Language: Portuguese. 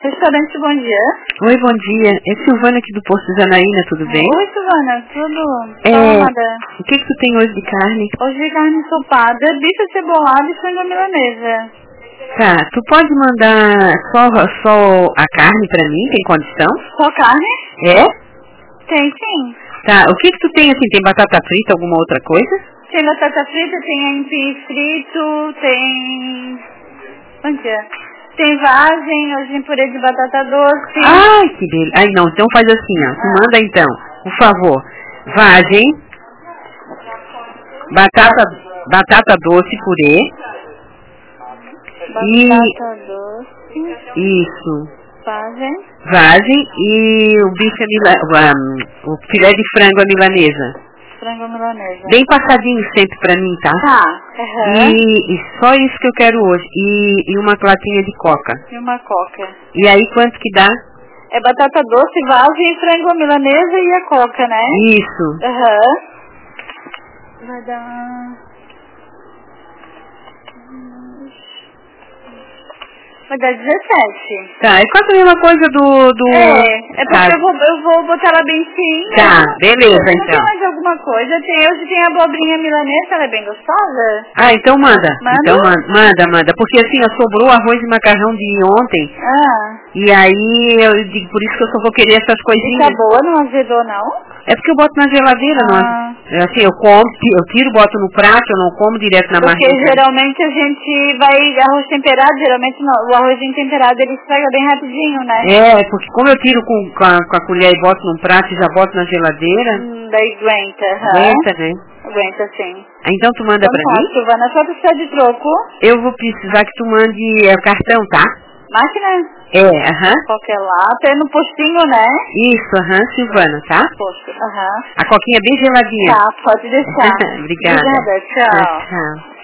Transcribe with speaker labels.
Speaker 1: Restaurante, bom dia.
Speaker 2: Oi, bom dia. É Silvana aqui do Posto Janaína, tudo bem?
Speaker 1: Oi, Silvana, tudo?
Speaker 2: O que tu tem hoje de carne?
Speaker 1: Hoje carne ensopada, bife cebolado e frango milanesa.
Speaker 2: Tá, tu pode mandar só a carne pra mim, tem condição?
Speaker 1: Só carne?
Speaker 2: É?
Speaker 1: Tem sim.
Speaker 2: Tá, o que tu tem assim? Tem batata frita, alguma outra coisa?
Speaker 1: Tem batata frita, tem aipim frito, tem... Bom dia. Tem vagem, hoje tem purê de batata doce.
Speaker 2: Ai, que delícia. Ai, não, então faz assim, ó. Tu manda então, por favor, vagem, batata doce, purê.
Speaker 1: Batata doce.
Speaker 2: Isso.
Speaker 1: Vagem
Speaker 2: E o bife o filé de frango à milanesa.
Speaker 1: Frango milanesa.
Speaker 2: Bem passadinho sempre pra mim, tá?
Speaker 1: Tá.
Speaker 2: E só isso que eu quero hoje. E uma latinha de coca.
Speaker 1: E uma coca.
Speaker 2: E aí quanto que dá?
Speaker 1: É batata doce, vagem, frango milanesa e a coca, né?
Speaker 2: Isso.
Speaker 1: Vai dar... Vai dar 17.
Speaker 2: Tá, é quase a mesma coisa do...
Speaker 1: É porque eu vou botar ela bem fina.
Speaker 2: Tá, beleza
Speaker 1: Não
Speaker 2: então.
Speaker 1: tem mais alguma coisa? Hoje tem abobrinha milanesa, ela é bem gostosa?
Speaker 2: Ah, então manda.
Speaker 1: Manda?
Speaker 2: Então manda. Porque assim, sobrou arroz e macarrão de ontem. E aí eu digo, por isso que eu só vou querer essas coisinhas.
Speaker 1: E tá boa, não azedou não?
Speaker 2: É porque eu boto na geladeira, assim, eu tiro, boto no prato, eu não como direto na marmita.
Speaker 1: Porque geralmente a gente vai, arroz temperado, geralmente o arrozinho temperado ele estraga bem rapidinho, né?
Speaker 2: Porque como eu tiro com a colher e boto num prato e já boto na geladeira...
Speaker 1: Daí aguenta,
Speaker 2: Aguenta, né?
Speaker 1: Aguenta, sim.
Speaker 2: Então tu manda pra mim?
Speaker 1: Silvana, só precisa de troco.
Speaker 2: Eu vou precisar que tu mande cartão, tá?
Speaker 1: Máquina?
Speaker 2: Qualquer
Speaker 1: lata, é no postinho, né?
Speaker 2: Isso, Silvana, tá?
Speaker 1: Posto,
Speaker 2: A coquinha bem geladinha.
Speaker 1: Tá, pode deixar.
Speaker 2: Obrigada.
Speaker 1: Obrigada, tchau.
Speaker 2: Tchau.